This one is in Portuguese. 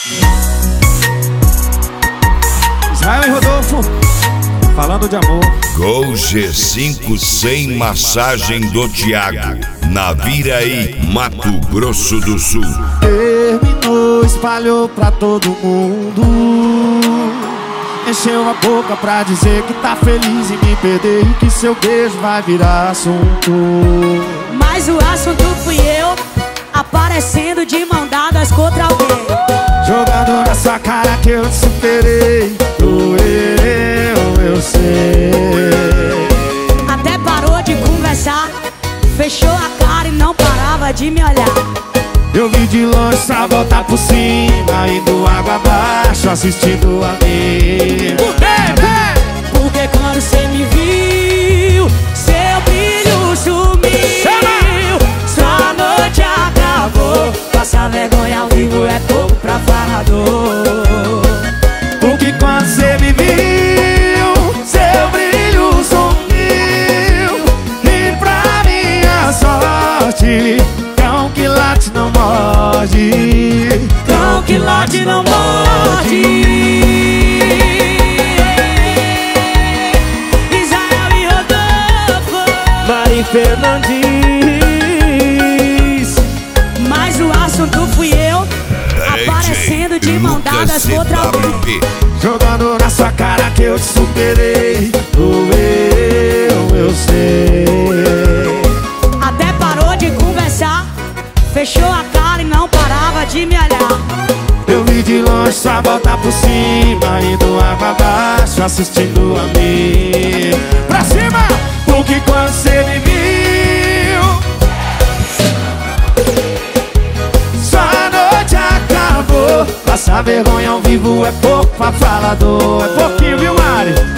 Israel e Rodolfo, falando de amor. Gol G5 sem massagem do Thiago, na Viraí, Mato Grosso do Sul. Terminou, espalhou pra todo mundo. Encheu a boca pra dizer que tá feliz em me perder e que seu beijo vai virar assunto. Mas o assunto fui eu, aparecendo de mão dadas contra alguém. Jogando na sua cara que eu te superei. Eu sei. Até parou de conversar, fechou a cara e não parava de me olhar. Eu vi de longe só voltar por cima, indo água abaixo, assistindo a mim. Porque quando cê me viu, seu brilho sumiu. Sua noite acabou, passar vergonha ao vivo é pouco pra falador. Porque quando cê me viu, seu brilho sumiu. E pra minha sorte, cão que late não morde. Cão que late não morde. Israel e Rodolfo, Mari Fernandes. mas o assunto fui eu, aparecendo de mão dadas contra alguém. Jogando na sua cara que eu te superei. Eu sei. Até parou de conversar, fechou a cara e não parava de me olhar. Eu vi de longe só voltar por cima, indo água abaixo, assistindo a mim. Pra cima! Porque quando cê me viu, sua noite acabou. Passar vergonha ao vivo é pouco pra falador. É pouquinho, viu, Mari?